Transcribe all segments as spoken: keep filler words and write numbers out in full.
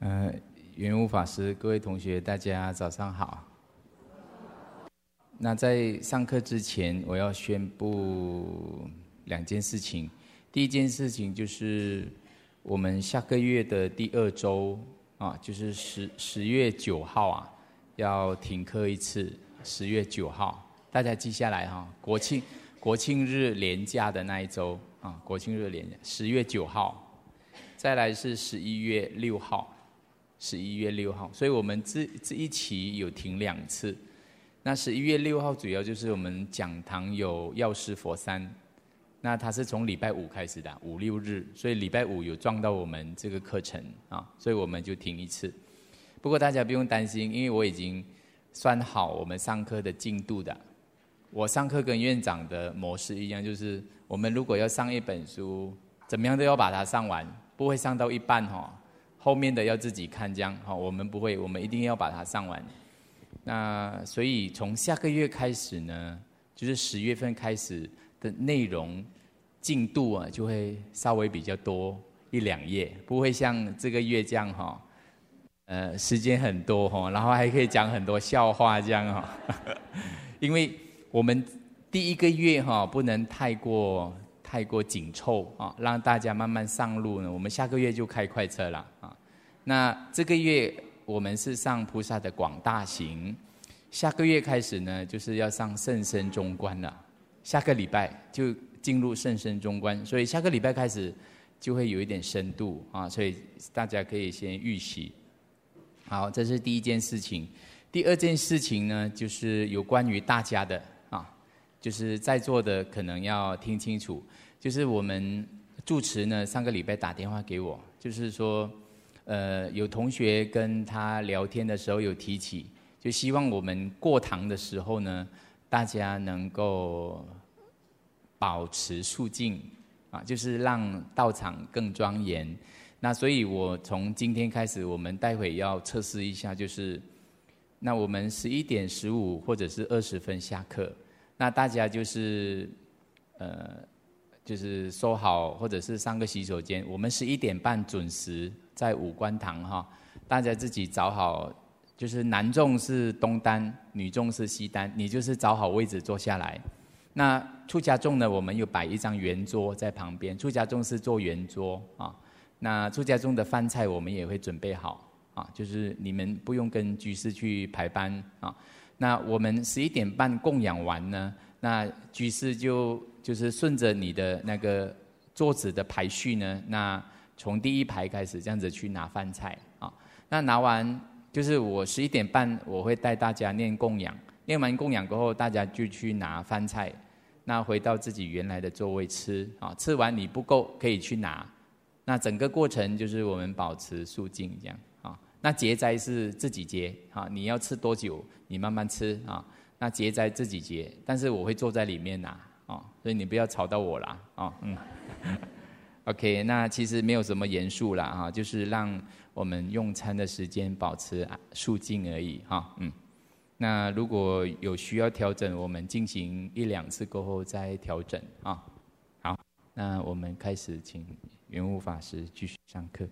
呃，圆悟法师，各位同学，大家早上好。那在上课之前，我要宣布两件事情。第一件事情就是我们下个月的第二周啊，就是十十月九号啊，要停课一次。十月九号，大家记下来哈、啊，国庆国庆日连假的那一周啊，国庆日连假，十月九号，再来是十一月六号。十一月六号，所以我们这这一期有停两次。那十一月六号主要就是我们讲堂有药师佛三，那它是从礼拜五开始的，五六日，所以礼拜五有撞到我们这个课程啊，所以我们就停一次。不过大家不用担心，因为我已经算好我们上课的进度的。我上课跟院长的模式一样，就是我们如果要上一本书，怎么样都要把它上完，不会上到一半哈、哦。后面的要自己看，这样好，我们不会，我们一定要把它上完。那所以从下个月开始呢，就是十月份开始的内容进度啊，就会稍微比较多一两页，不会像这个月这样哈，呃，时间很多哈，然后还可以讲很多笑话这样哈。因为我们第一个月哈不能太过。太过紧凑啊，让大家慢慢上路呢。我们下个月就开快车了啊。那这个月我们是上菩萨的广大行，下个月开始呢，就是要上甚深中观了。下个礼拜就进入甚深中观，所以下个礼拜开始就会有一点深度啊，所以大家可以先预习。好，这是第一件事情。第二件事情呢，就是有关于大家的啊，就是在座的可能要听清楚。就是我们住持呢，上个礼拜打电话给我，就是说，呃，有同学跟他聊天的时候有提起，就希望我们过堂的时候呢，大家能够保持肃静，啊，就是让道场更庄严。那所以我从今天开始，我们待会要测试一下，就是，那我们十一点十五或者是二十分下课，那大家就是，呃。就是收好，或者是上个洗手间。我们十一点半准时在五官堂哈，大家自己找好，就是男众是东单，女众是西单，你就是找好位置坐下来。那出家众呢，我们有摆一张圆桌在旁边，出家众是坐圆桌啊。那出家众的饭菜我们也会准备好啊，就是你们不用跟居士去排班啊。那我们十一点半供养完呢，那居士就。就是顺着你的那个桌子的排序呢，那从第一排开始这样子去拿饭菜啊。那拿完就是我十一点半我会带大家念供养，念完供养过后，大家就去拿饭菜，那回到自己原来的座位吃啊。吃完你不够可以去拿，那整个过程就是我们保持肃静这样啊。那结斋是自己结啊，你要吃多久你慢慢吃啊。那结斋自己结，但是我会坐在里面拿。哦，所以你不要吵到我啦，哦，嗯 ，OK， 那其实没有什么严肃啦，哈，就是让我们用餐的时间保持肃静而已，哈，嗯，那如果有需要调整，我们进行一两次过后再调整，啊，好，那我们开始，请圆悟法师继续上课。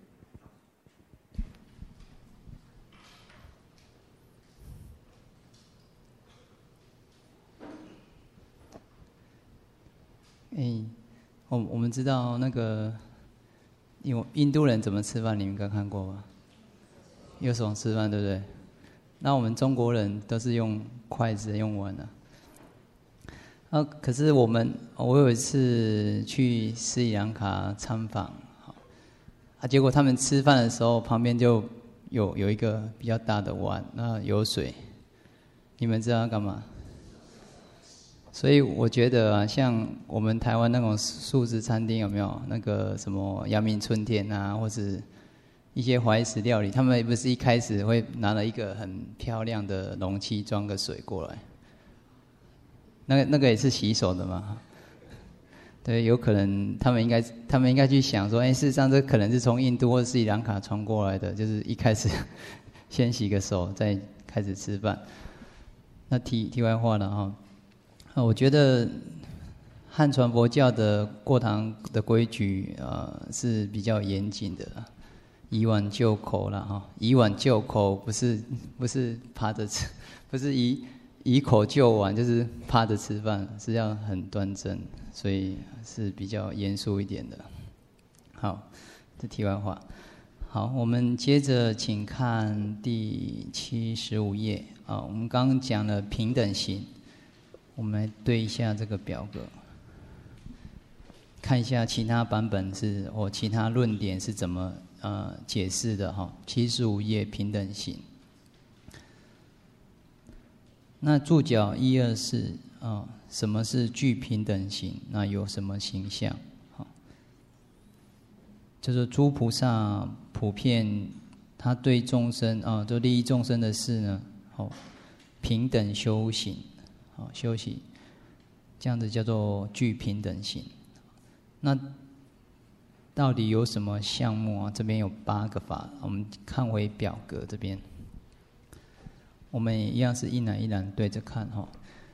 哎，我我们知道那个，印印度人怎么吃饭，你们应该看过吧？用手吃饭，对不对？那我们中国人都是用筷子、用碗的。啊，可是我们，我有一次去斯里兰卡参访，啊，结果他们吃饭的时候，旁边就有有一个比较大的碗，那有水。你们知道要干嘛？所以我觉得啊，像我们台湾那种素食餐厅有没有那个什么阳明春天啊，或是一些怀石料理，他们不是一开始会拿了一个很漂亮的容器装个水过来，那个那个也是洗手的嘛？对，有可能他们应该他们应该去想说，哎，事实上这可能是从印度或斯里兰卡传过来的，就是一开始先洗个手，再开始吃饭。那题题外话了哈。啊，我觉得汉传佛教的过堂的规矩，呃，是比较严谨的， 以碗就口了哈，以碗就口不是不是趴着吃，不是以以口就碗，就是趴着吃饭，是要很端正，所以是比较严肃一点的。好，这题外话。好，我们接着请看第七十五页啊。我们刚刚讲了平等型，我们来对一下这个表格，看一下其他版本是或其他论点是怎么呃解释的哈。七十五页平等型，那注脚一二四啊，什么是具平等型？那有什么形象？好，就是诸菩萨普遍他对众生啊，就利益众生的事呢，好平等修行，好修行，这样子叫做具平等型。那到底有什么项目啊？这边有八个法，我们看回表格这边，我们一样是一栏一栏对着看哈。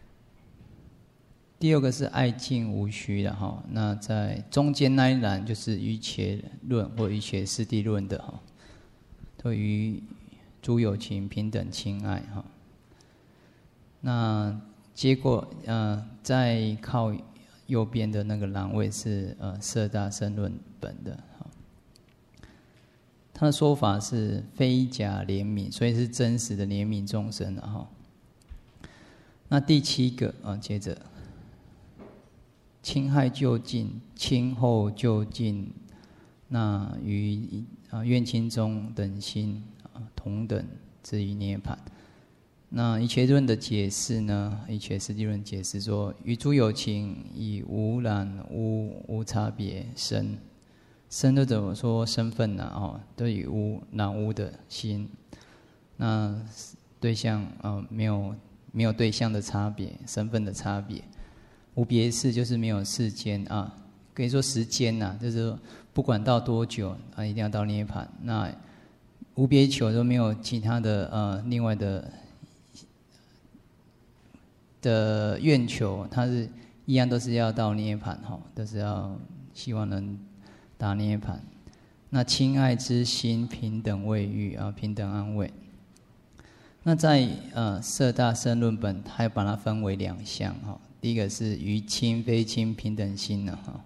第二个是爱敬无虚的哈，那在中间那一栏就是瑜伽论或瑜伽师地论的哈，对于诸有情平等亲爱哈。那结果呃，在靠右边的那个栏位是呃色大僧论本的哈，他的说法是非假怜悯，所以是真实的怜悯众生的哈。那第七个啊，接着。侵害就近，亲后就近，那于啊愿亲中等心啊同等至于涅槃。那一切论的解释呢？一切师地论解释说，于诸有情以无染污无差别身，身都怎么说身份呢、啊？哦，都以无染污的心，那对象啊没有没有对象的差别，身份的差别。无别事就是没有世间啊，可以说时间呐、啊，就是说不管到多久啊，一定要到涅槃。那无别求都没有其他的呃另外的的愿求，它是一样都是要到涅槃哈，都是要希望能达涅槃。那亲爱之心平等慰喻啊，平等安慰。那在呃色大僧论本，它又把它分为两项哈。第一个是于亲非亲平等心呢哈，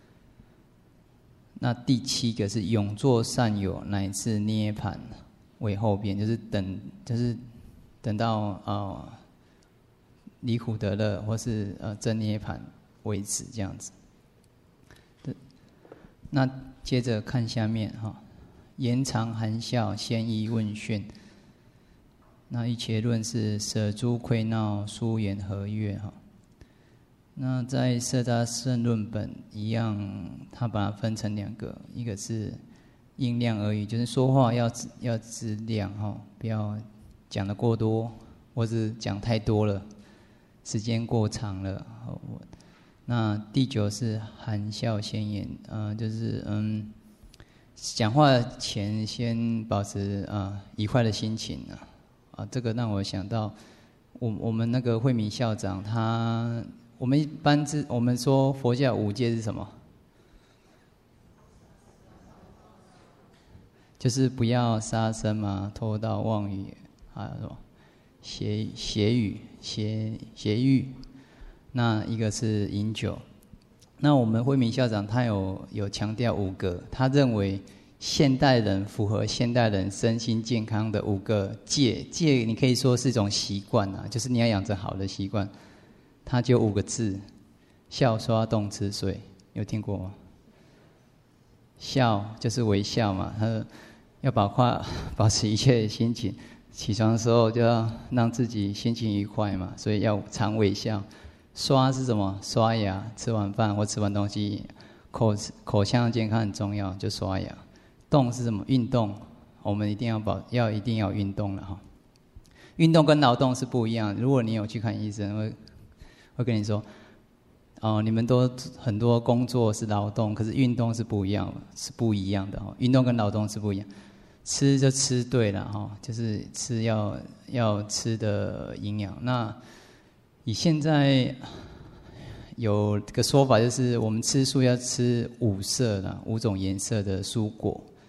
那第七个是永作善友乃至涅槃为后边，就是等就是等到呃离苦得乐或是呃真涅槃为止这样子。那接着看下面哈，延长含笑先依问讯，那一切论是舍诸愧闹疏言和悦哈。那在色大僧论本一样，他把它分成两个，一个是音量而已，就是说话要要质量哈，不要讲得过多，或是讲太多了，时间过长了。那第九是含笑先言，呃，就是嗯，讲话前先保持啊、呃、愉快的心情啊，啊，这个让我想到我我们那个慧敏校长他。我们一般是，我们说佛教五戒是什么？就是不要杀生嘛，偷盗妄语，还有什么邪邪语、邪邪欲。那一个是饮酒。那我们慧敏校长他有有强调五个，他认为现代人符合现代人身心健康的五个戒。戒你可以说是一种习惯啊，就是你要养成好的习惯。它就五个字：笑、刷、动、吃、睡。有听过吗？笑就是微笑嘛，他要保快保持一切心情。起床的时候就要让自己心情愉快嘛，所以要常微笑。刷是什么？刷牙，吃完饭或吃完东西，口口腔健康很重要，就刷牙。动是什么？运动，我们一定要保要一定要运动了哈。运动跟劳动是不一样，如果你有去看医生会。会跟你说，哦，你们都很多工作是劳动，可是运动是不一样，是不一样的哈。运动跟劳动是不一样，吃就吃对了哈，就是吃要要吃的营养。那以现在有个说法，就是我们吃素要吃五色的五种颜色的蔬果，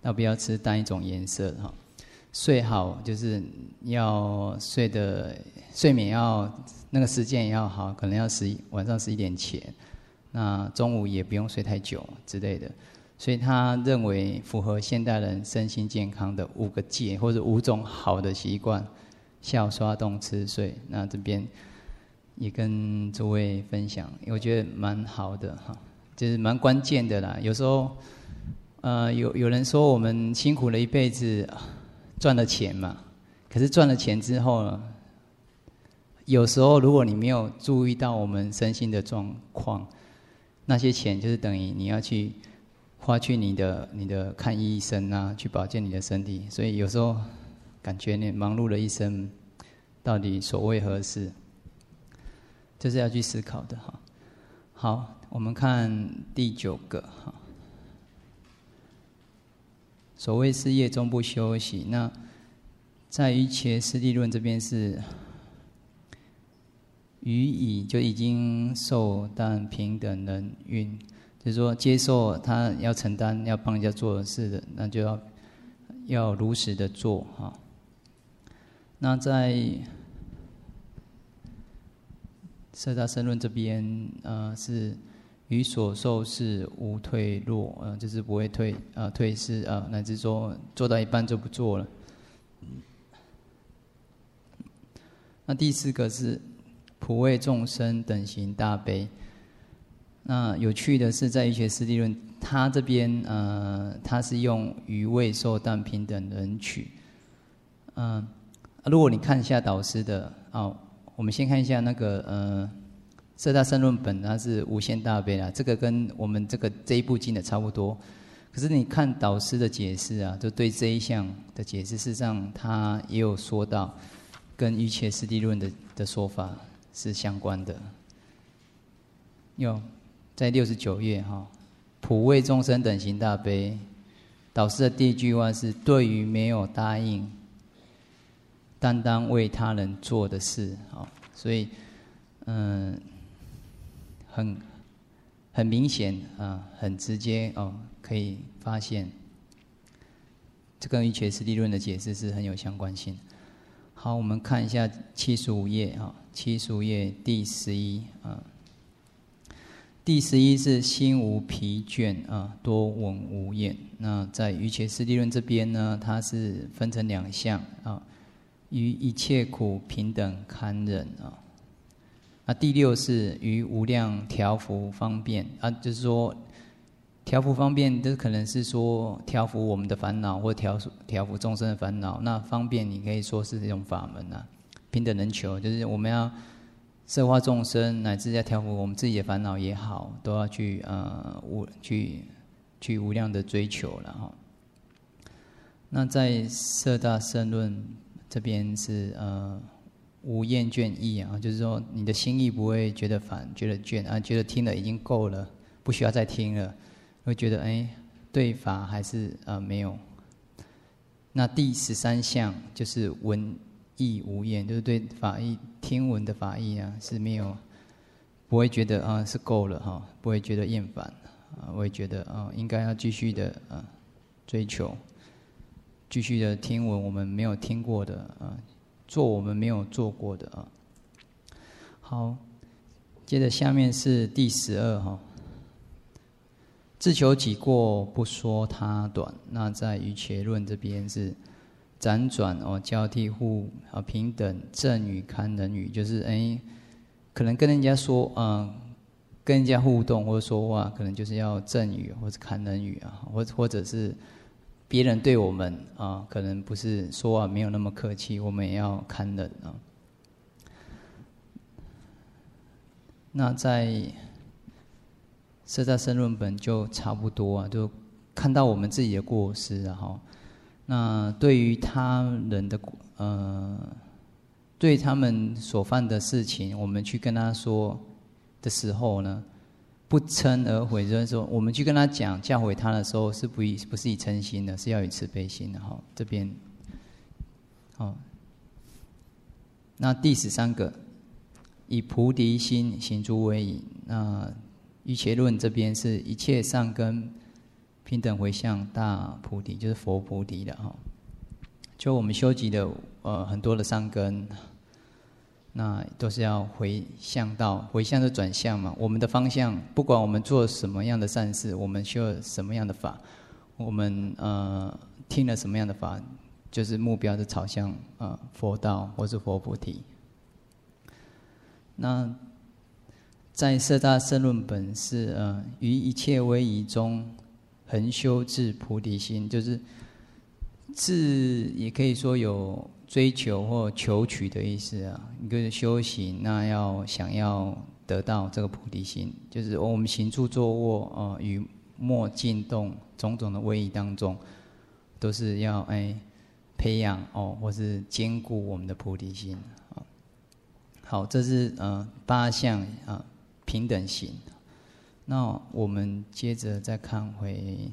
那不要吃单一种颜色哈。睡好就是要睡的睡眠要那个时间也要好，可能要十一晚上十一点前，那中午也不用睡太久之类的。所以他认为符合现代人身心健康的五个戒或者五种好的习惯：笑、刷、动、吃、睡。那这边也跟诸位分享，我觉得蛮好的哈，就是蛮关键的啦。有时候，呃，有有人说我们辛苦了一辈子，赚了钱嘛，可是赚了钱之后呢，有时候如果你没有注意到我们身心的状况，那些钱就是等于你要去花去你的你的看医生啊，去保健你的身体。所以有时候感觉你忙碌了一生，到底所谓何事？这是要去思考的哈。好，我们看第九个哈。所谓事业终不休息，那在于切师地论这边是予以就已经受但平等人运，就是说接受他要承担要帮人家做的事的，那就要要如实的做哈。那在色大僧论这边，呃，是于所受事无退落，呃，就是不会退呃退失呃，乃至说做到一半就不做了。那第四个是普为众生等行大悲。那有趣的是，在《瑜伽师地论》，他这边呃，他是用于未受但平等人取。嗯、呃，如果你看一下导师的哦。我们先看一下那个呃，色大僧论本，它是无限大悲啦，这个跟我们这个这一部经的差不多。可是你看导师的解释啊，就对这一项的解释，事实上他也有说到，跟瑜伽师地论的的说法是相关的。有在六十九页哈，普为众生等行大悲，导师的第一句话是：对于没有答应担当为他人做的事，哦，所以，嗯，很很明显啊，很直接哦，可以发现，这跟瑜伽师地论的解释是很有相关性。好，我们看一下七十五页哈，七十五页第十一啊，第十一是心无疲倦啊，多闻无厌。那在瑜伽师地论这边呢，它是分成两项啊。于一切苦平等堪忍啊，那第六是于无量调伏方便啊，就是说调伏方便，这可能是说调伏我们的烦恼，或调调伏众生的烦恼。那方便你可以说是这种法门啊，平等人求，就是我们要摄化众生，乃至要调伏我们自己的烦恼也好，都要去呃无去去无量的追求了哈。那在色大僧论这边是呃无厌倦意啊，就是说你的心意不会觉得烦，觉得倦啊，觉得听了已经够了，不需要再听了，会觉得哎对法还是呃没有。那第十三项就是闻义无厌，就是对法义听闻的法义啊是没有，不会觉得啊、呃、是够了哈，不会觉得厌烦啊，会觉得啊、呃、应该要继续的啊、呃、追求。继续的听闻我们没有听过的啊，做我们没有做过的啊。好，接着下面是第十二哈，自求己过，不说他短。那在瑜伽论这边是辗转哦，交替互啊平等正语堪忍语，就是哎，可能跟人家说啊、呃，跟人家互动或者说话，可能就是要正语或者堪忍语啊，或或者是。别人对我们啊，可能不是说话没有那么客气，我们也要堪忍啊。那在色大僧论本就差不多啊，就看到我们自己的过失啊哈。那对于他人的呃，对他们所犯的事情，我们去跟他说的时候呢，不嗔而悔，就是说，我们去跟他讲教诲他的时候，是不以不是以嗔心的，是要以慈悲心的哈。这边，好，那第十三个，以菩提心行诸威仪。那瑜伽论这边是一切善根平等回向大菩提，就是佛菩提的哈。就我们修集的呃很多的善根，那都是要回向到，回向就转向嘛。我们的方向，不管我们做什么样的善事，我们修了什么样的法，我们呃听了什么样的法，就是目标是朝向呃佛道或是佛菩提。那在色大圣论本是呃于一切威仪中，恒修至菩提心，就是至也可以说有追求或求取的意思啊。一个修行，那要想要得到这个菩提心，就是我们行住坐卧呃与默静动种种的威仪当中，都是要哎培养哦，或是兼顾我们的菩提心啊。好，这是呃八项啊平等行。那我们接着再看回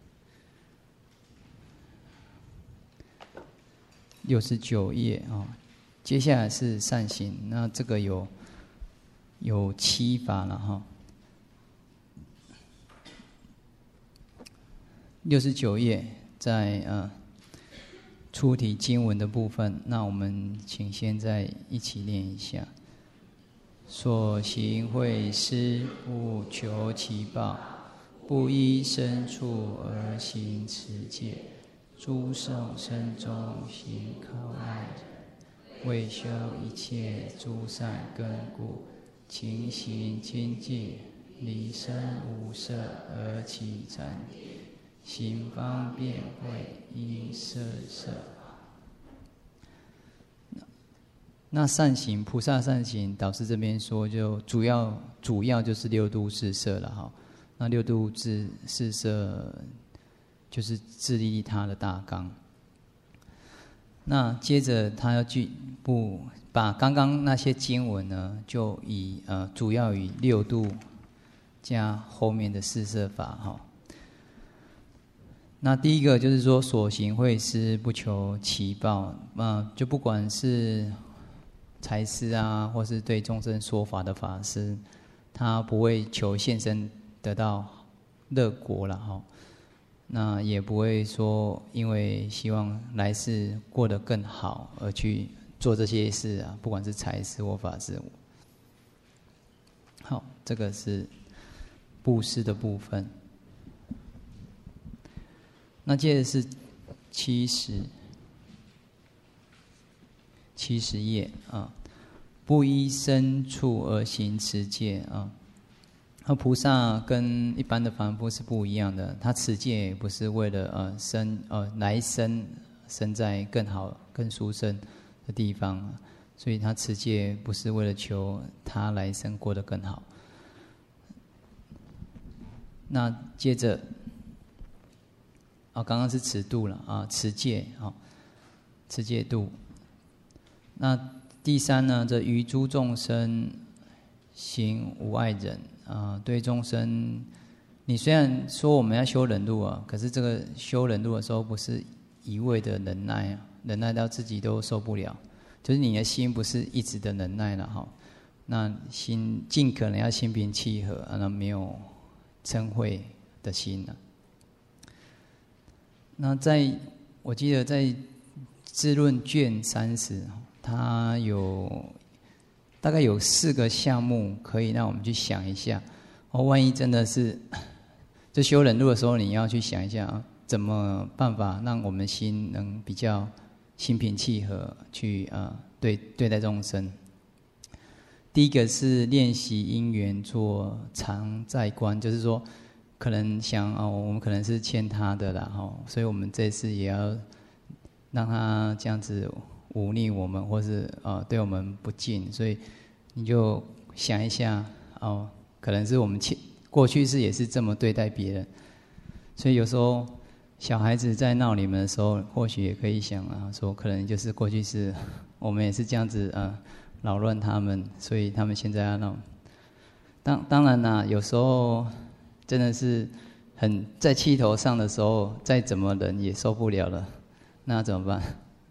六十九页啊，接下来是善行。那这个有有七法了哈。六十九页在呃出题经文的部分，那我们请现在一起念一下。所行惠施，不求其报，不依身处而行持戒，诸圣身中行靠爱人，为修一切诸善根故，勤行精进，离身无色而起禅定，行方便慧，应色色。那善行，菩萨善行，导师这边说，就主要主要就是六度四摄了哈。那六度四四摄就是自利利他的大纲。那接着他要进步把刚刚那些经文呢，就以呃主要以六度加后面的四摄法哈。那第一个就是说，所行惠施，不求其报，呃，就不管是财师啊，或是对众生说法的法师，他不会求现身得到乐果了哈。那也不会说因为希望来世过得更好而去做这些事啊，不管是财师或法师。好，这个是布施的部分。那接着是七十。七十页啊，不依身处而行持戒啊。那菩萨跟一般的凡夫是不一样的，他持戒也不是为了呃生呃来生生在更好更殊胜的地方，所以他持戒不是为了求他来生过得更好。那接着，啊，刚刚是持度了啊，持戒啊，持戒度。那第三呢，这于诸众生行无碍忍啊、呃，对众生，你虽然说我们要修忍辱啊，可是这个修忍辱的时候，不是一味的忍耐啊，忍耐到自己都受不了，就是你的心不是一直的忍耐了哈。那心尽可能要心平气和，啊，那没有嗔恚的心啊。那在我记得在《智论》卷三十。它有大概有四个项目可以让我们去想一下哦，万一真的是这修忍辱的时候，你要去想一下啊，怎么办法让我们心能比较心平气和去啊对对待众生。第一个是练习因缘做常在观，就是说可能想哦，我们可能是欠他的啦哈，所以我们这次也要让他这样子忤逆我们，或是呃对我们不敬，所以你就想一下哦，可能是我们过去是也是这么对待别人，所以有时候小孩子在闹你们的时候，或许也可以想啊，说可能就是过去是我们也是这样子呃扰乱他们，所以他们现在要闹。当当然啦、啊，有时候真的是很在气头上的时候，再怎么忍也受不了了，那怎么办？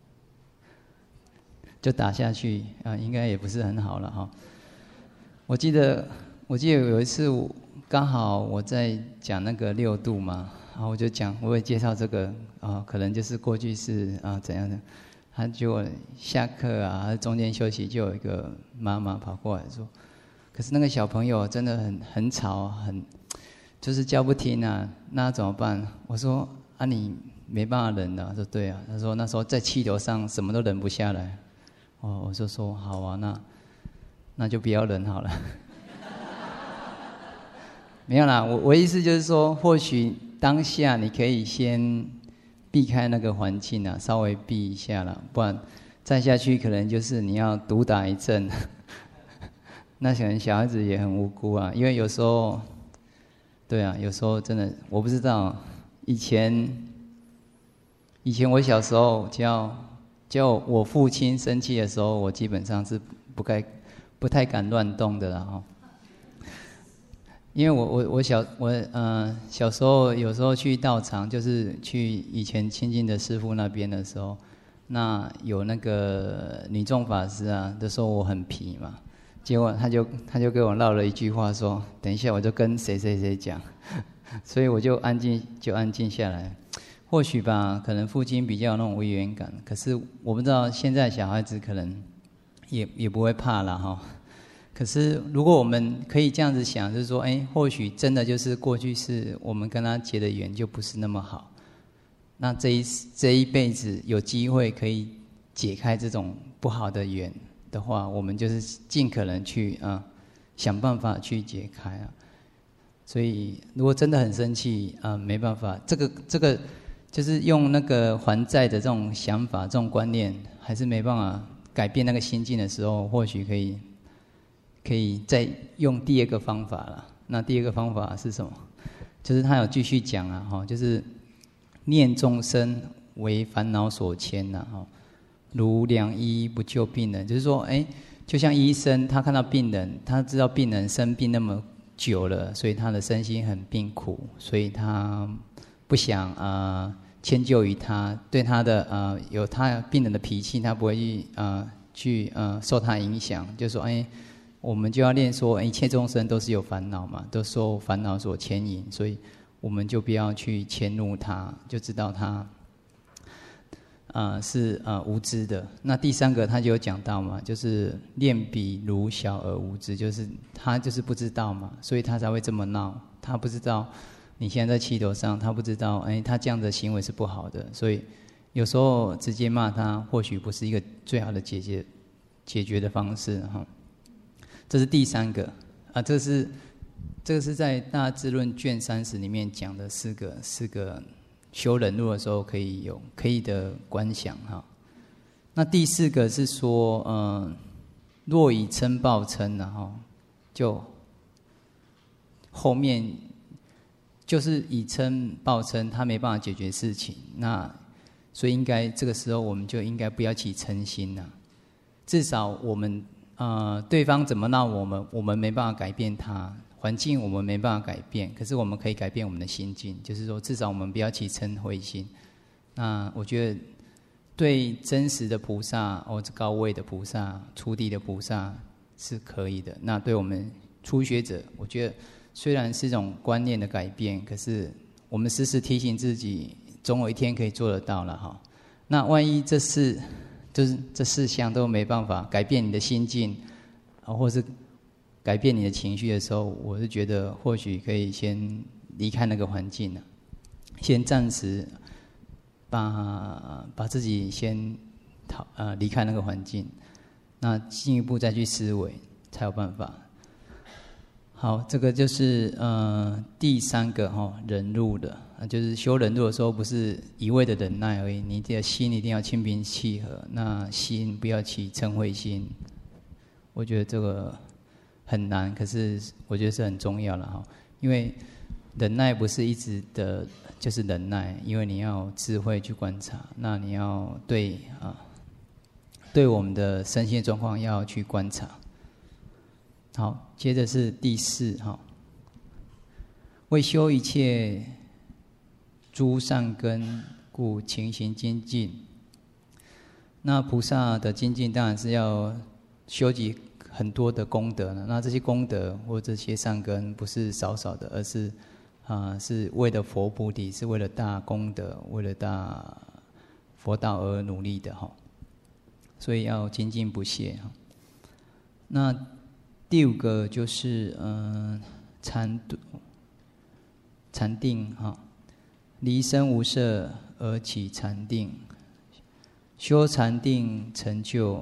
就打下去啊，应该也不是很好了哈。我记得，我记得有一次刚好我在讲那个六度嘛， 然后我就讲，我会介绍这个啊、呃，可能就是过去是啊、呃、怎样的。他就下课啊，中间休息就有一个妈妈跑过来说，可是那个小朋友真的很很吵，很就是叫不听啊，那怎么办？我说啊，你没办法忍的。他说对啊，他说那时候在气头上什么都忍不下来。哦，我就说好啊，那那就不要忍好了。没有啦，我我意思就是说，或许当下你可以先避开那个环境啊，稍微避一下啦，不然再下去可能就是你要毒打一阵。那可能小孩子也很无辜啊，因为有时候，对啊，有时候真的我不知道，以前以前我小时候叫叫我父亲生气的时候，我基本上是不该不太敢乱动的啦哈。因为我我我小我呃小时候有时候去道场，就是去以前亲近的师父那边的时候，那有那个女众法师啊，都说我很皮嘛，结果他就他就给我唠了一句话说，等一下我就跟谁谁谁讲，所以我就安静就安静下来。或许吧，可能父亲比较有那种威严感，可是我不知道现在小孩子可能也也不会怕啦哈。可是，如果我们可以这样子想，就是说，哎，或许真的就是过去是我们跟他结的缘就不是那么好。那这一这一辈子有机会可以解开这种不好的缘的话，我们就是尽可能去啊、呃、想办法去解开啊。所以，如果真的很生气啊、呃，没办法，这个这个就是用那个还债的这种想法、这种观念，还是没办法改变那个心境的时候，或许可以。可以再用第二个方法了。那第二个方法是什么？就是他有继续讲啊，哈，就是念众生为烦恼所牵呐，哈，如良医不救病人，就是说，哎，就像医生，他看到病人，他知道病人生病那么久了，所以他的身心很病苦，所以他不想啊、呃、迁就于他，对他的呃有他病人的脾气，他不会去呃去呃受他影响，就说，哎。我们就要练说，一切众生都是有烦恼嘛，都受烦恼所牵引，所以我们就不要去迁怒他，就知道他，啊、呃、是啊、呃、无知的。那第三个他就有讲到嘛，就是练彼如小而无知，就是他就是不知道嘛，所以他才会这么闹。他不知道你现在在气头上，他不知道，哎，他这样的行为是不好的，所以有时候直接骂他，或许不是一个最好的解决解决的方式哈。这是第三个啊，这是这个是在《大智论》卷三十里面讲的四个四个修忍辱的时候可以有可以的观想哈。那第四个是说，嗯，若以嗔报嗔然后就后面就是以嗔报嗔，他没办法解决事情，那所以应该这个时候我们就应该不要起嗔心呐，至少我们。呃，对方怎么闹我们，我们没办法改变他；环境我们没办法改变，可是我们可以改变我们的心境，就是说，至少我们不要起嗔恚心。那我觉得，对真实的菩萨，或者高位的菩萨、初地的菩萨是可以的。那对我们初学者，我觉得虽然是一种观念的改变，可是我们时时提醒自己，总有一天可以做得到了哈。那万一这是。就是这四项都没办法改变你的心境，啊，或是改变你的情绪的时候，我是觉得或许可以先离开那个环境了，先暂时把把自己先逃呃离开那个环境，那进一步再去思维才有办法。好，这个就是呃第三个哈、哦、忍辱的，就是修忍辱的时候，不是一味的忍耐而已，你的心一定要清平气和，那心不要起嗔恚心。我觉得这个很难，可是我觉得是很重要了哈，因为忍耐不是一直的，就是忍耐，因为你要智慧去观察，那你要对啊，对我们的身心状况要去观察。好，接着是第四哈，为修一切诸善根，故勤行精进。那菩萨的精进当然是要修集很多的功德呢。那这些功德或这些善根不是少少的，而是啊、呃，是为了佛菩提，是为了大功德，为了大佛道而努力的哈。所以要精进不懈哈。那第五个就是嗯禅禅定哈，离身无色而起禅定，修禅定成就。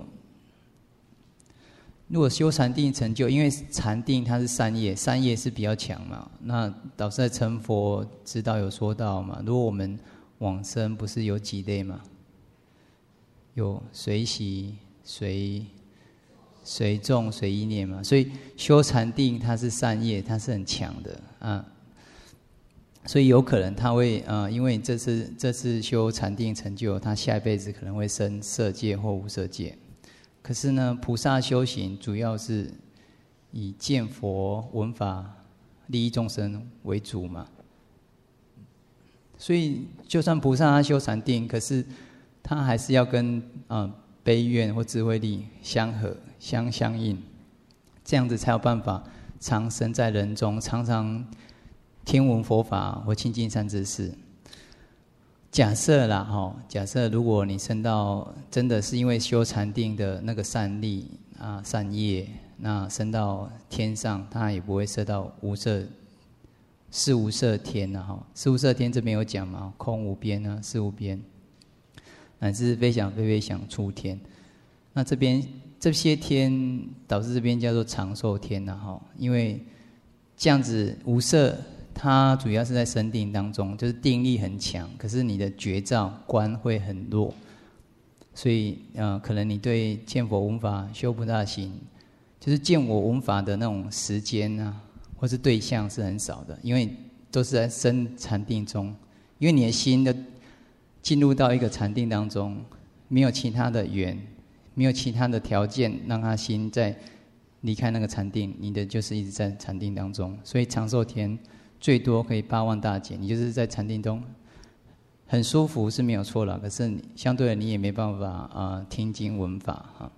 如果修禅定成就，因为禅定它是善业，善业是比较强嘛。那导师在成佛之道有说到嘛，如果我们往生不是有几类嘛？有随喜、随随众、随意念嘛。所以修禅定它是善业，它是很强的啊。所以有可能他会呃，因为这次这次修禅定成就，他下一辈子可能会生色界或无色界。可是呢，菩萨修行主要是以见佛闻法利益众生为主嘛。所以就算菩萨他修禅定，可是他还是要跟呃悲愿或智慧力相合相相应，这样子才有办法常生在人中，常常听闻佛法或亲近善知识。假设啦，哈，假设如果你生到真的是因为修禅定的那个善力啊、善业，那升到天上，他也不会升到无色、四无色天呐，哈。四无色天这边有讲嘛，空无边啊，四无边，乃至非想非非想出天。那这边这些天导致这边叫做长寿天呐，哈，因为这样子无色。它主要是在深定当中，就是定力很强，可是你的觉照观会很弱，所以呃，可能你对见佛闻法修菩萨行，就是见我闻法的那种时间啊，或是对象是很少的，因为都是在深禅定中，因为你的心的进入到一个禅定当中，没有其他的缘，没有其他的条件让他心在离开那个禅定，你的就是一直在禅定当中，所以长寿天。最多可以八万大劫，你就是在禅定中很舒服是没有错了，可是你相对的你也没办法啊、呃、听经闻法哈。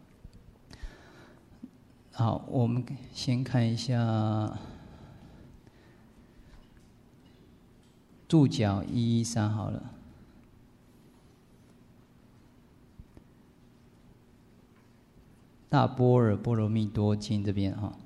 好，我们先看一下注脚一一三好了。大般若波罗蜜多经这边哈。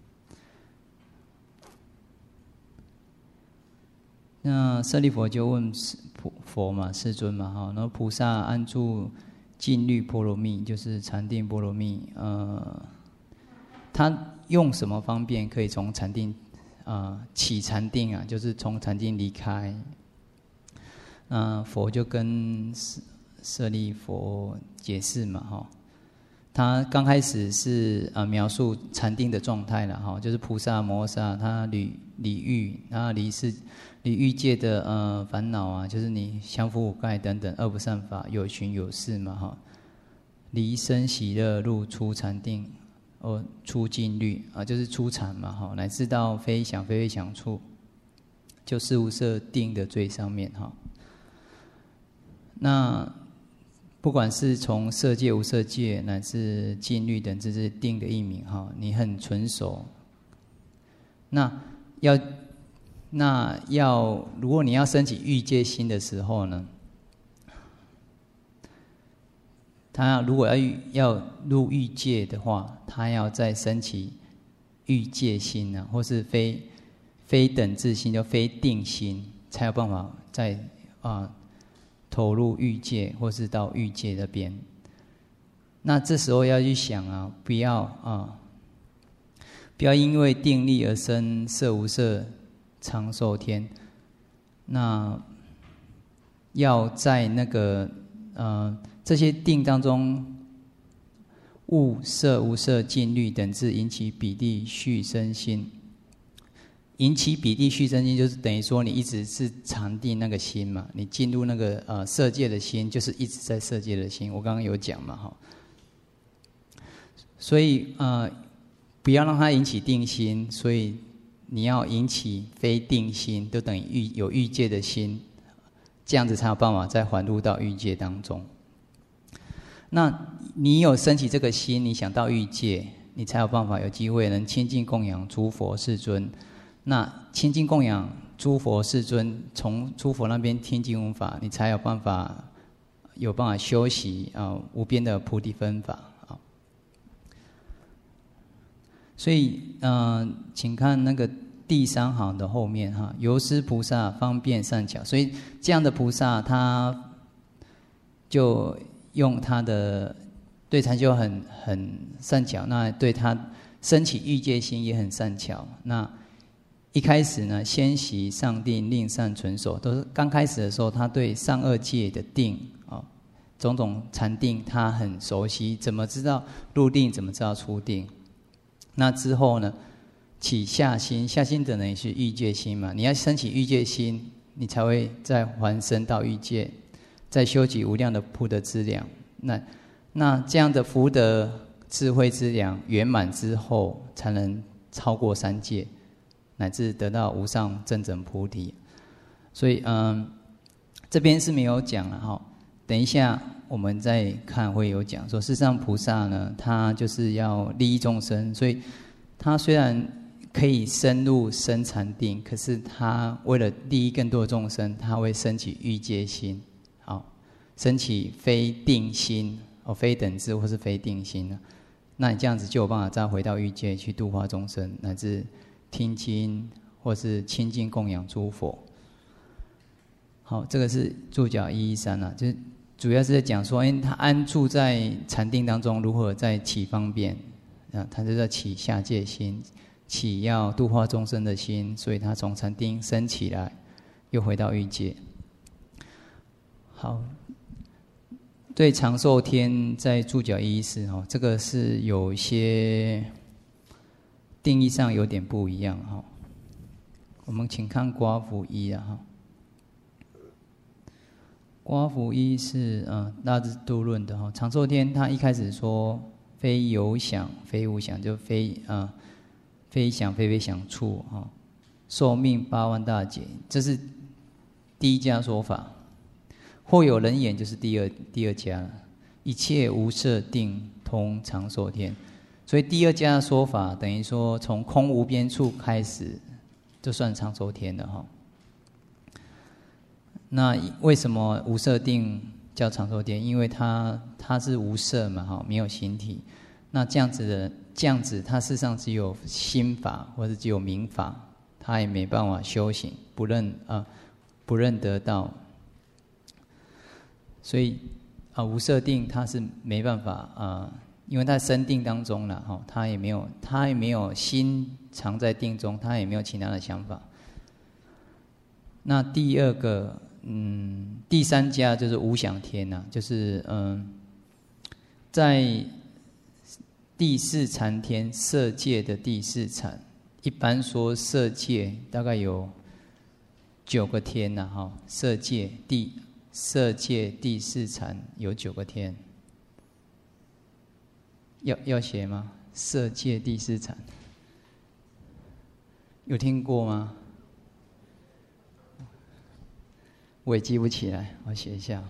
那舍利弗就问佛嘛，世尊嘛，哈，然后菩萨安住静虑波罗蜜，就是禅定波罗蜜，呃，他用什么方便可以从禅定啊、呃、起禅定啊，就是从禅定离开。那佛就跟舍利弗解释嘛，哈，他刚开始是啊、呃、描述禅定的状态了，哈，就是菩萨摩萨他离离欲，他离是。离欲界的呃烦恼啊，就是你降伏五盖等等恶不善法有寻有事嘛哈。离生喜乐入出禅定，哦出静虑啊，就是出禅嘛哈，乃至到非想非非想处，就四无色定的最上面哈。那不管是从色界、无色界，乃至静虑等，这是定的一名哈，你很纯熟。那要。那要，如果你要升起欲界心的时候呢，他如果要要入欲界的话，他要再升起欲界心啊，或是非非等至心，就非定心，才有办法再啊投入欲界，或是到欲界那边。那这时候要去想啊，不要啊，不要因为定力而生色无色。长寿天，那要在那个呃这些定当中，物色、无色、静虑等至引起比例续生心。引起比例续生心，就是等于说你一直是禅定那个心嘛，你进入那个呃色界的心，就是一直在色界的心。我刚刚有讲嘛哈，所以呃不要让它引起定心，所以。你要引起非定心，就等于欲有欲界的心，这样子才有办法再还入到欲界当中。那你有升起这个心，你想到欲界，你才有办法有机会能亲近供养诸佛世尊。 那清净供养诸佛世尊，从诸佛那边听经闻法，你才有办法有办法修习啊、呃、无边的菩提分法啊。所以嗯、呃，请看那个第三行的后面哈，由师菩萨方便善巧，所以这样的菩萨他就用他的对禅修很很善巧，那对他升起欲界心也很善巧。那一开始呢，先习上定，令善纯熟，都是刚开始的时候，他对上二界的定啊、哦，种种禅定他很熟悉，怎么知道入定，怎么知道出定？那之后呢？起下心，下心等于是欲界心嘛？你要升起欲界心，你才会再还生到欲界，再修集无量的福德资粮。那那这样的福德智慧资粮圆满之后，才能超过三界，乃至得到无上正等菩提。所以，嗯，这边是没有讲了哈。等一下我们再看会有讲说，事实上菩萨呢，他就是要利益众生，所以他虽然可以深入深禅定，可是他为了利益更多的众生，他会升起欲界心，好，升起非定心哦，非等至或是非定心呢？那你这样子就有办法再回到欲界去度化众生，乃至听经或是亲近供养诸佛。好，这个是注脚一一三啊，就是主要是在讲说，哎，他安住在禅定当中，如何在起方便啊？他就在起下界心。起要度化众生的心，所以他从禅定升起来，又回到欲界。好，对长寿天在注脚一一四哦，这个是有些定义上有点不一样哈。我们请看刮符一啊哈。刮符一是嗯大智度论的哈，长寿天他一开始说非有想非无想，就非啊。嗯非想非非想处啊，寿命八万大劫，这是第一家说法。或有人言，就是第二第二家了。一切无色定通长寿天，所以第二家的说法等于说从空无边处开始，就算长寿天了哈。那为什么无色定叫长寿天？因为它它是无色嘛哈，没有形体。那这样子的。这样子，他事实上只有心法或者只有明法，他也没办法修行，不认啊、呃，不认得到。所以啊、呃，无色定他是没办法啊、呃，因为他生定当中了哈，他也没有他也没有心常在定中，他也没有其他的想法。那第二个，嗯，第三家就是无想天呐、啊，就是嗯、呃，在。第四禅天，色界的第四禅，一般说色界大概有九个天呐、啊，哈，色界第色界第四禅有九个天，要要写吗？色界第四禅，有听过吗？我也记不起来，我写一下。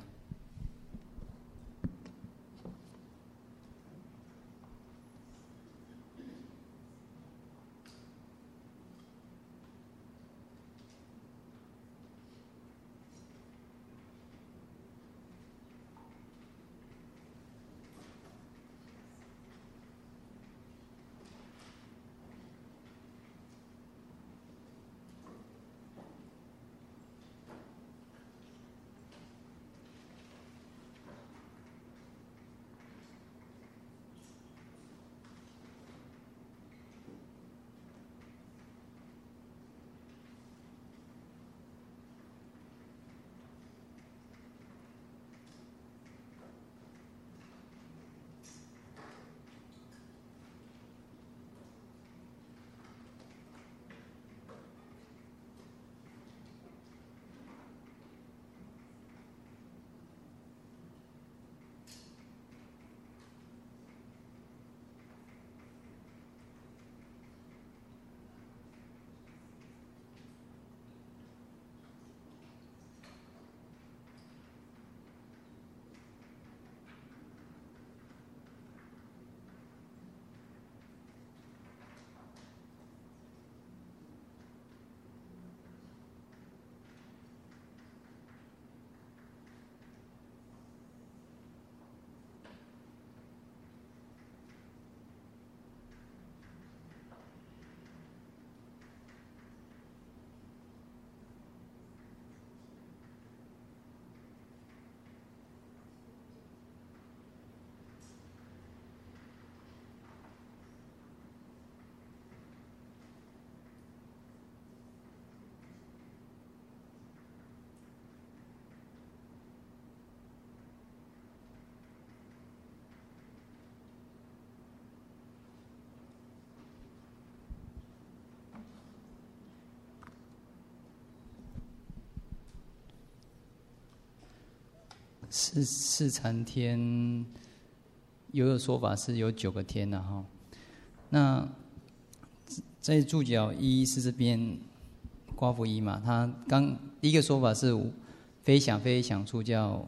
四四禅天，有的说法是有九个天的哈。那在注脚一是这边刮符一嘛，他刚第一个说法是非想非想处叫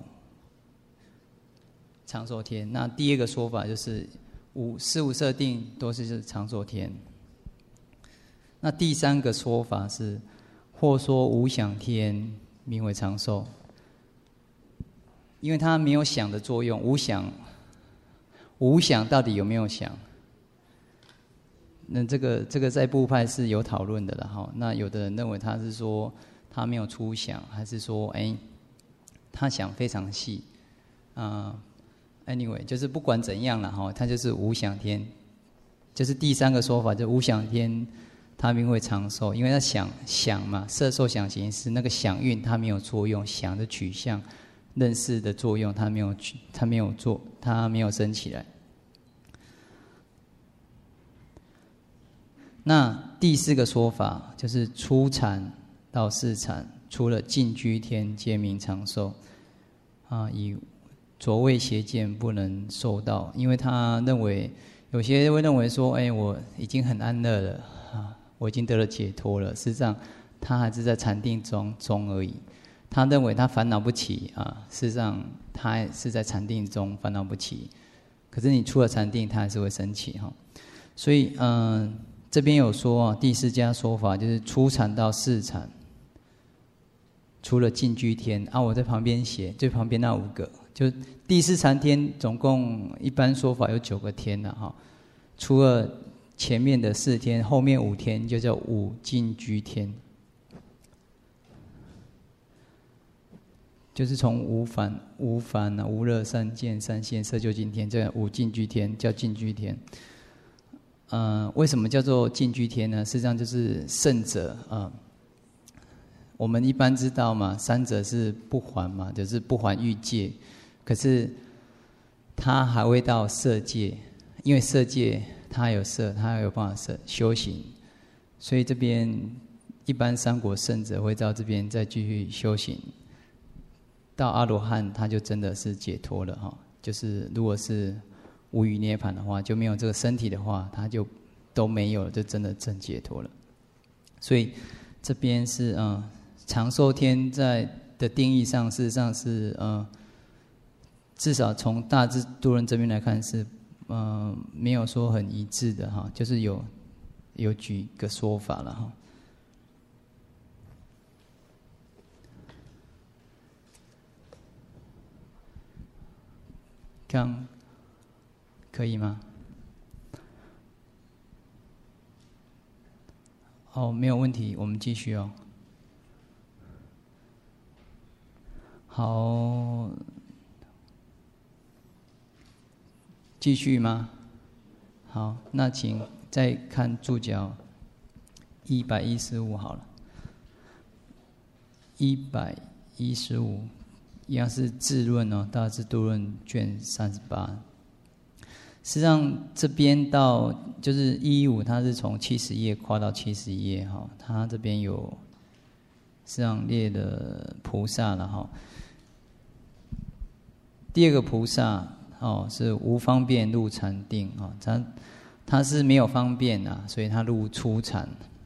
长寿天，那第二个说法就是无事无设定都是长寿天。那第三个说法是或说无想天名为长寿，因为它没有想的作用，无想无想到底有没有想？那这个这个在部派是有讨论的了哈。那有的人认为他是说他没有出想，还是说哎他想非常细啊、呃、？Anyway， 就是不管怎样了哈，他就是无想天，就是第三个说法，就无想天，他名为长寿，因为他想想嘛，色受想行识那个想运它没有作用，想的取向、认识的作用它没有它没有做，它没有升起来。那第四个说法就是初禅到四禅，除了净居天皆名长寿啊，以着位邪见不能受到，因为他认为有些会认为说，哎，我已经很安乐了啊，我已经得了解脱了，事实上他还是在禅定中中而已。他认为他烦恼不起啊，事实上他是在禅定中烦恼不起，可是你出了禅定，他还是会升起哈。所以嗯。呃这边有说啊，第四家说法就是初禅到四禅，除了净居天啊，我在旁边写最旁边那五个，就第四禅天总共一般说法有九个天了哈，除了前面的四天，后面五天就叫五净居天，就是从无烦、无烦啊、无热、三见、三现、色究竟天，这五净居天叫净居天。呃，为什么叫做净居天呢？实际上就是圣者啊、呃。我们一般知道嘛，三者是不还嘛，就是不还欲界。可是他还未到色界，因为色界他有色，他有办法色修行，所以这边一般三国圣者会到这边再继续修行。到阿罗汉，他就真的是解脱了哈。就是如果是无余涅槃的话，就没有这个身体的话，他就都没有了，就真的正解脱了。所以这边是嗯，长寿天在的定义上，事实上是嗯，至少从大智度论这边来看是嗯，没有说很一致的哈，就是有有举个说法了哈。刚。可以吗？哦，没有问题，我们继续哦。好，继续吗？好，那请再看注脚一百一十五好了。一百一十五一样是智论哦，大智度论卷三十八。实际上这边到就是一一五，它是从七十页跨到七十页哈，它这边有实际上列的菩萨了哈。第二个菩萨哦是无方便入禅定啊，他他是没有方便啊，所以他入初禅。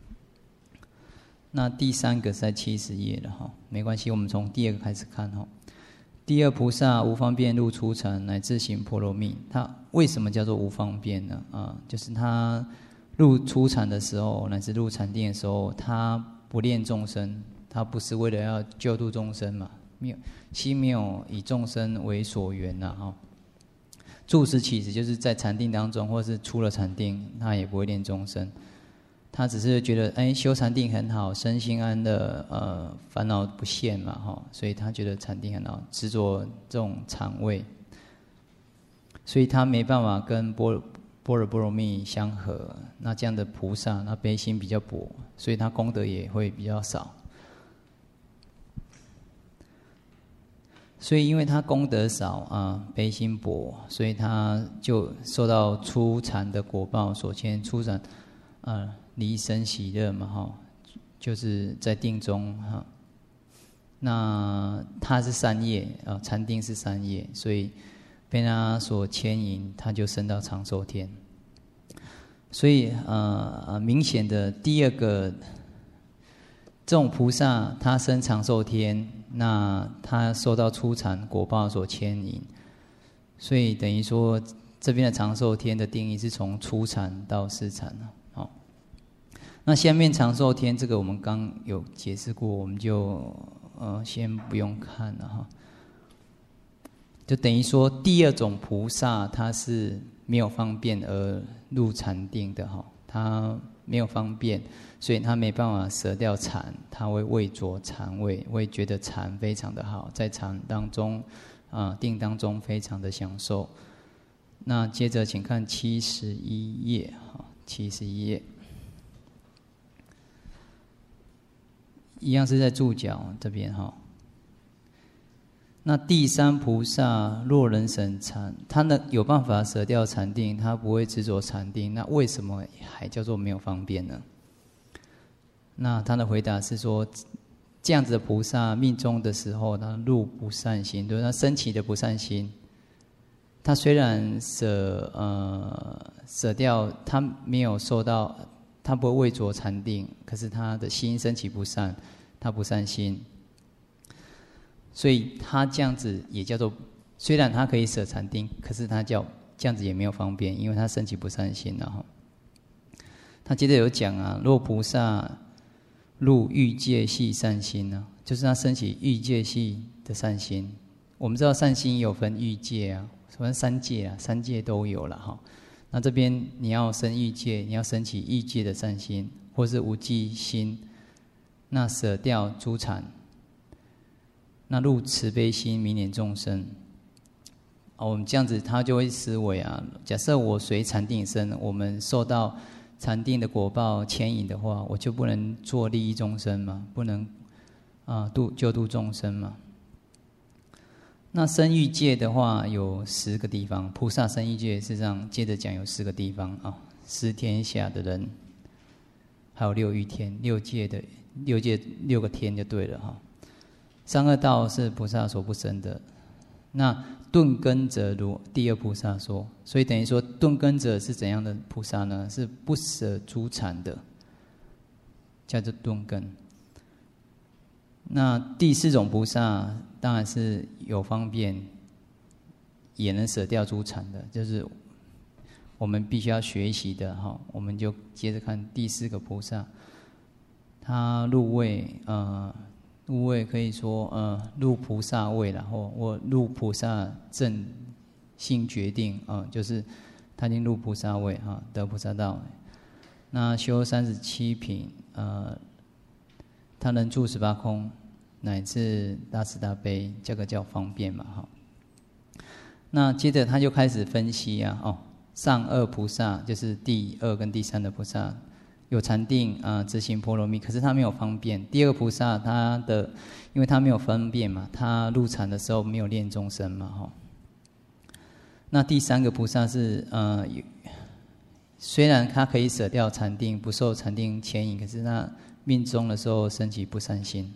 那第三个是在七十页了哈，没关系，我们从第二个开始看哈。第二菩萨无方便入初禅，乃至行波罗蜜。他为什么叫做无方便呢？啊，就是他入初禅的时候，乃至入禅定的时候，他不恋众生，他不是为了要救度众生嘛，没有心没有以众生为所缘呐哈。住持起止就是在禅定当中，或是出了禅定，他也不会恋众生。他只是觉得，哎，修禅定很好，身心安乐，呃，烦恼不现嘛，哈，所以他觉得禅定很好，执着这种禅位，所以他没办法跟般般若波罗蜜相合。那这样的菩萨，那悲心比较薄，所以他功德也会比较少。所以因为他功德少啊，悲心薄，所以他就受到初禅的果报所牵。初禅，啊。离生喜乐嘛哈，就是在定中哈。 那他是三业啊，禅定是三业，所以被他所牵引，他就升到长寿天。所以呃明显的第二个，这种菩萨他升长寿天，那他受到初禅果报所牵引，所以等于说这边的长寿天的定义是从初禅到四禅了。好，那下面长寿天这个我们刚有解释过，我们就呃先不用看了哈。就等于说第二种菩萨他是没有方便而入禅定的哈，他没有方便，所以他没办法舍掉禅，他会味着禅味，会觉得禅非常的好，在禅当中啊、呃、定当中非常的享受。那接着请看七十一页哈，七十一页一样是在注脚这边哈。那第三菩萨若能省禅，他呢有办法舍掉禅定，他不会执着禅定，那为什么还叫做没有方便呢？那他的回答是说，这样子的菩萨命中的时候，他入不善心，就是他升起的不善心。他虽然舍呃舍掉，他没有受到，他不会畏着禅定，可是他的心升起不善，他不善心。所以他这样子也叫做，虽然他可以舍禅定，可是他叫这样子也没有方便，因为他升起不善心了哈。他接着有讲啊，若菩萨入欲界系善心呢、啊，就是他升起欲界系的善心。我们知道善心有分欲界啊，什么三界啊，三界都有了哈。那这边你要生欲界，你要升起欲界的善心，或是无记心，那舍掉诸禅。那入慈悲心，悯悯众生。哦，我们这样子，他就会思维啊。假设我随禅定生，我们受到禅定的果报牵引的话，我就不能做利益众生嘛，不能啊度救度众生嘛。那生欲界的话，有十个地方。菩萨生欲界，事实上接着讲有四个地方啊，十天下的人，还有六欲天，六界的六界六个天就对了哈。三恶道是菩萨所不生的，那顿根者如第二菩萨说，所以等于说顿根者是怎样的菩萨呢？是不舍诸禅的，叫做顿根。那第四种菩萨当然是有方便，也能舍掉诸禅的，就是我们必须要学习的哈。我们就接着看第四个菩萨，他入位呃。入位可以说，呃，入菩萨位，然后或入菩萨正性决定，啊、呃，就是他已经入菩萨位，哈、啊，得菩萨道。那修三十七品，呃，他能住十八空，乃至大慈大悲，这个叫方便嘛，哈。那接着他就开始分析啊，哦，上二菩萨就是第二跟第三的菩萨。有禅定啊，执、呃、行波罗蜜，可是他没有方便。第二个菩萨，他的因为他没有方便嘛，他入禅的时候没有恋众生嘛，哈。那第三个菩萨是呃，虽然他可以舍掉禅定，不受禅定牵引，可是他命中的时候升起不善心，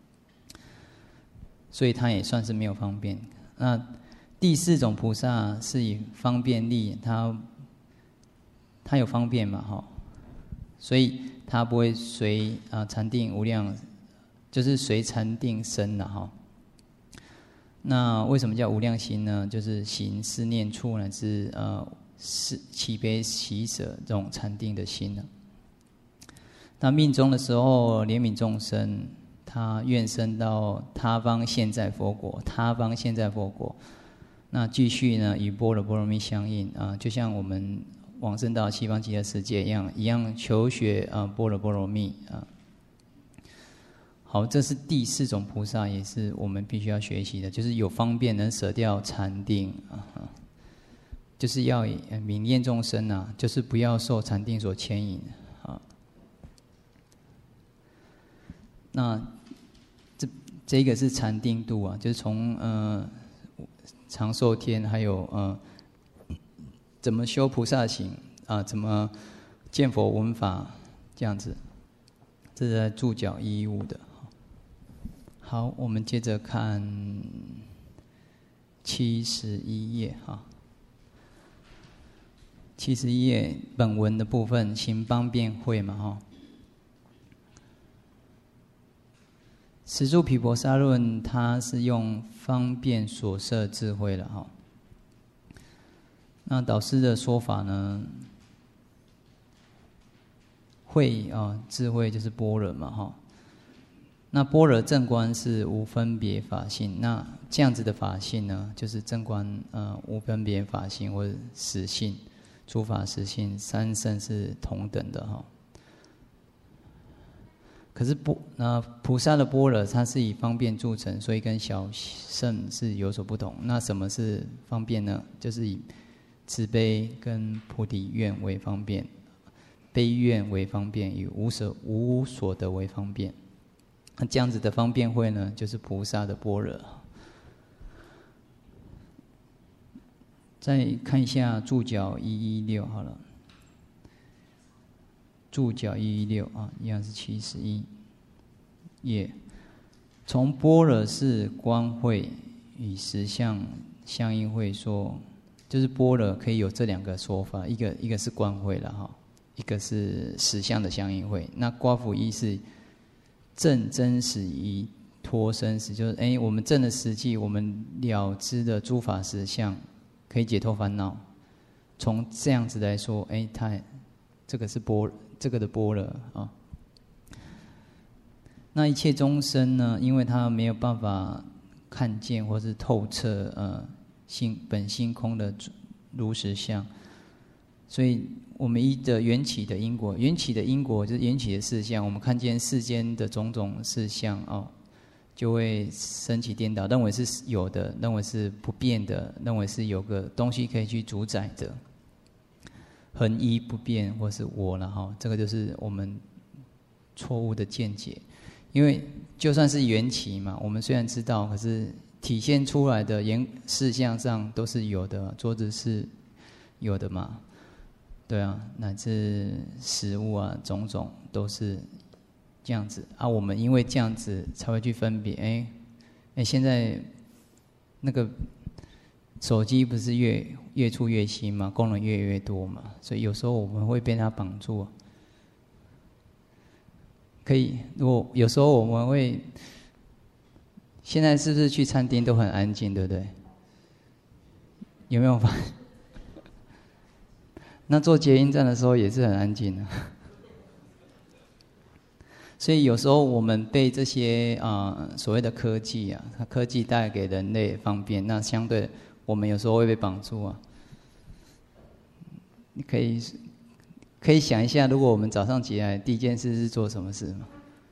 所以他也算是没有方便。那第四种菩萨是以方便力，他他有方便嘛，哈。所以他不会随啊禅定无量，就是随禅定生了哈。那为什么叫无量心呢？就是行思念处乃至呃是起悲喜舍这种禅定的心呢。那命中的时候怜悯众生，他愿生到他方现在佛国，他方现在佛国。那继续呢与般若波罗蜜相应啊，就像我们往生到西方极乐世界一样，一样求学啊般若波罗蜜啊。好，这是第四种菩萨，也是我们必须要学习的，就是有方便能舍掉禅定啊，就是要悯念众生啊，就是不要受禅定所牵引啊。那这这个是禅定度啊，就是从呃长寿天，还有呃。怎么修菩萨行啊？怎么见佛闻法这样子？这是在注脚一一五的。 好，我们接着看七十一页哈。七十一页本文的部分，行方便会嘛哈。十住毗婆沙论，它是用方便所摄智慧了哈。那导师的说法呢？慧啊，智慧就是般若嘛哈。那般若正观是无分别法性，那这样子的法性呢，就是正观呃无分别法性或者实性。诸法实性三圣是同等的哈，可是不那菩萨的般若，它是以方便著成，所以跟小圣是有所不同。那什么是方便呢？就是以慈悲跟菩提愿为方便，悲愿为方便，以无所无所得为方便。那这样子的方便会呢，就是菩萨的般若。再看一下注脚一一六好了，注脚一一六啊，一样是七十一页。从般若是观慧与实相相应会说，就是般若可以有这两个说法，一个一个是观慧了哈，一个是实相的相应会。那刮辅一是证真实依脱生死，就是哎，我们证的实际，我们了知的诸法实相。可以解脱烦恼，从这样子来说，哎，它这个是般，这个的般若啊。那一切众生呢，因为他没有办法看见或是透彻呃心本性空的如实相，所以我们依着缘起的因果，缘起的因果就是缘起的事相，我们看见世间的种种事相哦。就会升起颠倒，认为是有的，认为是不变的，认为是有个东西可以去主宰的，恒一不变，或是我了哈。这个就是我们错误的见解，因为就算是缘起嘛，我们虽然知道，可是体现出来的言事项上都是有的，桌子是有的嘛，对啊，乃至食物啊，种种都是。这样子啊，我们因为这样子才会去分别。哎，哎，现在那个手机不是越越出越新嘛，功能越来越多嘛，所以有时候我们会被它绑住。可以，如果有时候我们会，现在是不是去餐厅都很安静，对不对？有没有发现？那坐捷运站的时候也是很安静的。所以有时候我们被这些啊、呃、所谓的科技啊，科技带给人类方便，那相对我们有时候会被绑住啊。你可以可以想一下，如果我们早上起来第一件事是做什么事吗？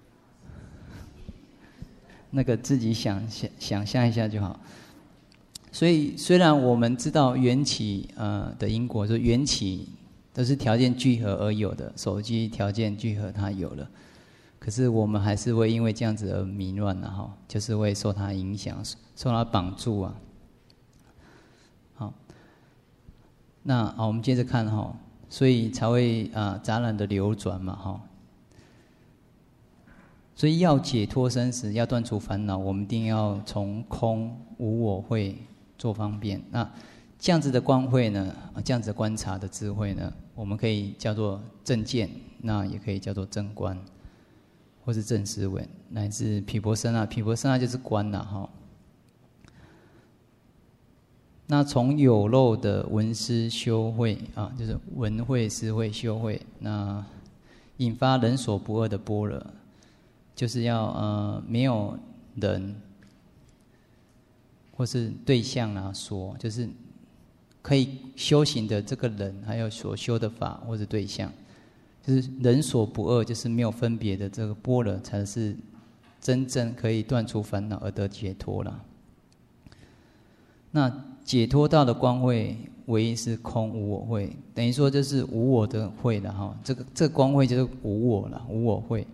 那个自己想想想象一下就好。所以虽然我们知道缘起呃的因果，就缘起都是条件聚合而有的，手机条件聚合它有了。可是我们还是会因为这样子而迷乱了哈，就是会受它影响，受它绑住啊。好，那好，我们接着看哈，所以才会啊杂染的流转嘛哈。所以要解脱生死，要断除烦恼，我们一定要从空无我慧做方便。那这样子的观慧呢，这样子的观察的智慧呢，我们可以叫做正见，那也可以叫做正观。或是正思维，乃至毗婆舍那，毗婆舍那就是观啦哈。那从有漏的闻思修慧啊，就是闻慧、思慧、修慧，那引发人所不二的般若，就是要呃没有人或是对象啊说，就是可以修行的这个人，还有所修的法或者对象。就是人所不二，就是没有分别的这个般若，才是真正可以断除烦恼而得解脱了。那解脱道的光慧，唯一是空无我慧，等于说就是无我的慧了哈。这个这个光慧就是无我了，无我慧。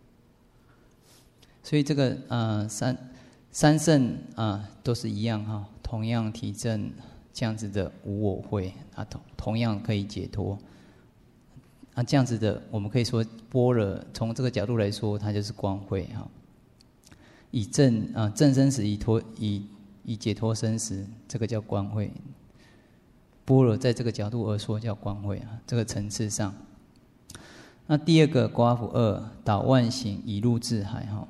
所以这个呃三三圣啊、呃、都是一样哈，同样体证这样子的无我慧啊，同同样可以解脱。啊，这样子的，我们可以说般若，从这个角度来说，它就是光慧哈。 以正啊正生死，以脱以以解脱生死，这个叫观慧。般若在这个角度而说叫观慧啊，这个层次上。那第二个刮胡二导万行，以入智海哈。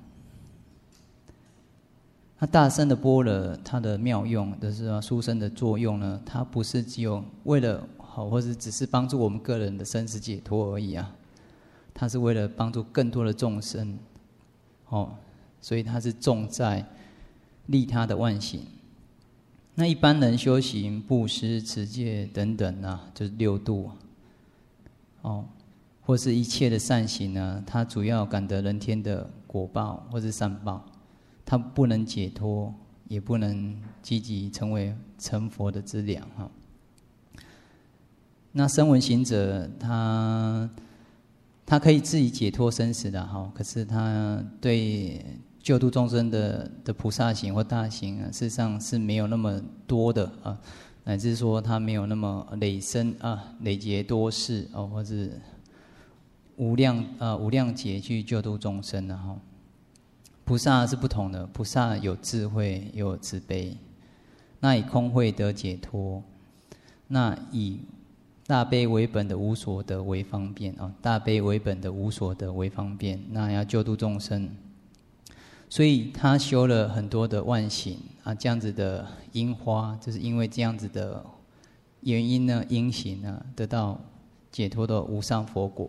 那大乘的般若，它的妙用，就是说殊胜的作用呢，它不是只有为了好，或者只是帮助我们个人的生死解脱而已啊，它是为了帮助更多的众生，哦，所以它是重在利他的万行。那一般人修行布施、持戒等等啊，就是六度，哦，或是一切的善行呢，它主要感得人天的果报或是善报，它不能解脱，也不能积极成为成佛的资粮哈。那声闻行者，他他可以自己解脱生死的哈，可是他对救度众生的的菩萨行或大行啊，事实上是没有那么多的啊，乃至说他没有那么累生啊，累劫多世哦，或是无量啊无量劫去救度众生的哈。菩萨是不同的，菩萨有智慧，有慈悲，那以空慧得解脱，那以大悲为本的无所得为方便啊，大悲为本的无所得为方便，那要救度众生。所以他修了很多的万行啊，这样子的因花，就是因为这样子的原因呢，因行呢，得到解脱的无上佛果。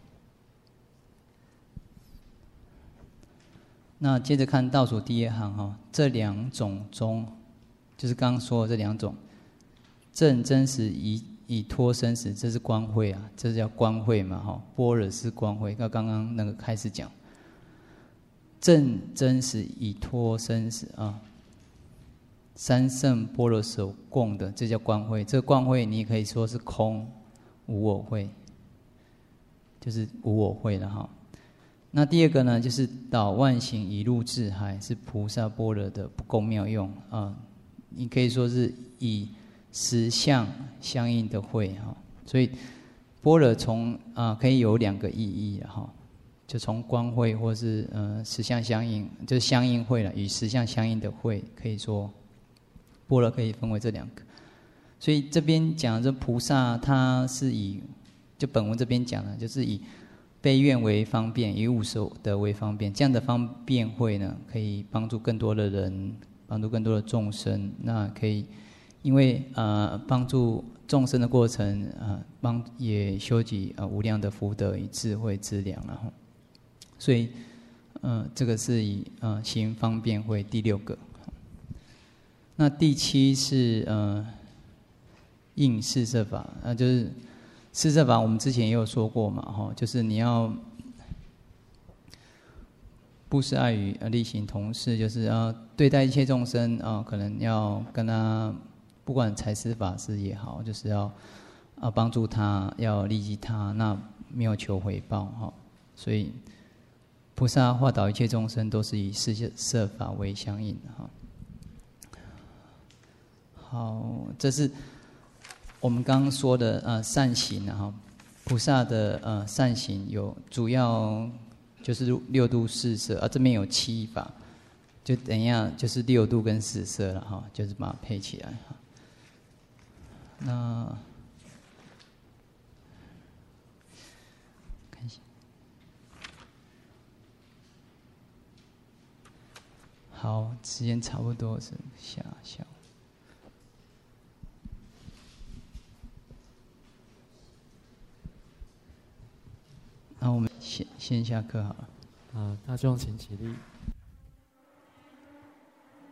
那接着看倒数第一行哈，这两种中，就是刚刚说的这两种，正真实以以脱生死，这是观慧啊，这叫观慧嘛哈，般若是观慧，跟刚刚那个开始讲。正真实以脱生死啊，三圣般若所共的，这叫观慧。这个观慧你也可以说是空无我慧，就是无我慧了哈。那第二个呢，就是导万行以入智海，是菩萨般若的不共妙用啊。你可以说是以实相相应的慧哈。所以般若从啊可以有两个意义哈。就从观慧或是呃实相相应，就是相应慧了，与实相相应的慧，可以说般若可以分为这两个。所以这边讲的这菩萨，他是以就本文这边讲的，就是以悲愿为方便，以无所得为方便，这样的方便慧呢，可以帮助更多的人，帮助更多的众生。那可以因为呃帮助众生的过程，呃帮也修集呃无量的福德与智慧资粮，然后。所以，呃，这个是以呃行方便慧第六个。那第七是呃应四摄法，呃就是四摄法，我们之前也有说过嘛，哈，就是你要布施爱语，呃力行同事，就是要对待一切众生啊、呃，可能要跟他，不管财施法施也好，就是要啊帮助他，要利济他，那没有求回报哈，所以。菩萨化导一切众生，都是以四摄法为相应的哈。好，这是我们刚刚说的呃善行哈。菩萨的呃善行有主要就是六度四摄啊，这边有七法，就等一下就是六度跟四摄了哈，就是把它配起来哈。那。好，时间差不多是下下。那我们先先下课好了。 啊，大众请起立。